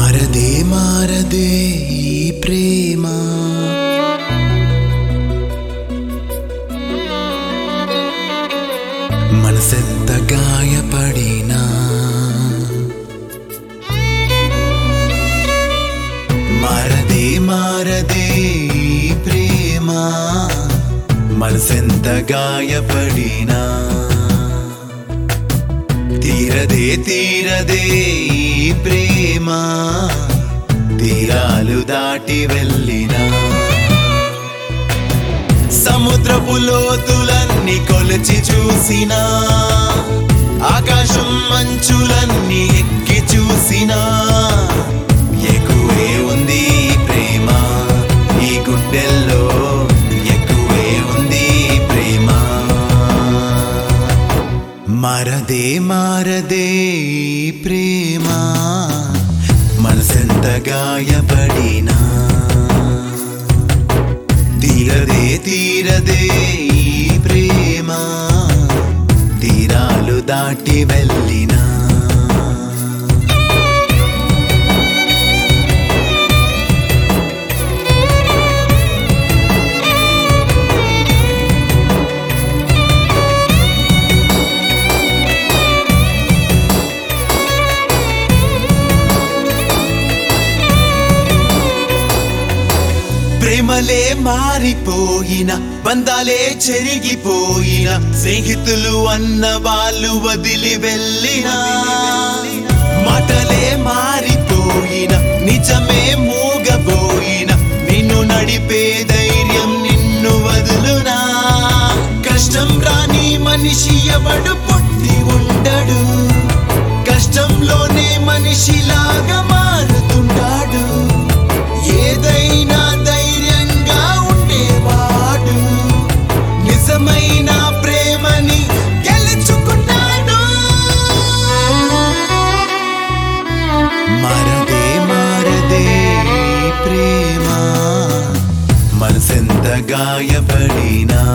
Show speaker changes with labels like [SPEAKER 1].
[SPEAKER 1] మారదే మారదే ఈ ప్రేమ మనసెంత గాయపడినా మారదే మారదే ఈ ప్రేమ మనసెంత గాయపడినా తీరదే తీరదే ఈ ప్రేమ తీరాలు దాటి వెళ్ళినా సముద్రపు లోతులన్నీ కొలిచి చూసినా ఆకాశం మంచులన్నీ ఎక్కి చూసినా ఎక్కువే ఉంది ప్రేమ ఈ గుండెల్లో ఎక్కువే ఉంది ప్రేమ మారదే మారదే ఈ ప్రేమ మనసెంత గాయపడినా తీరదే తీరదే ఈ ప్రేమ తీరాలు దాటి వెళ్ళినా ప్రేమలే మారిపోయిన బంధాలే చెరిగిపోయిన స్నేహితులు అన్న వాళ్ళు వదిలి వెళ్ళిన మాటలే మారిపోయిన నిజమే మూగపోయిన నిన్ను నడిపే ధైర్యం నిన్ను వదులునా కష్టం రాని మనిషి ఎవడు పుట్టి ఉండడు కష్టంలోనే మనిషిలాగా మారుతుంటాడు ఏదైనా ధైర్యంగా ఉండేవాడు నిజమైన ప్రేమని గెలుచుకున్నాడు మారదే మారదే ఈ ప్రేమ మనసెంత గాయపడినా